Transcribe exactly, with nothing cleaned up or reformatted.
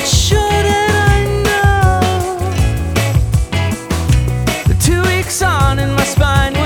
But shouldn't I know? The two weeks on and my spine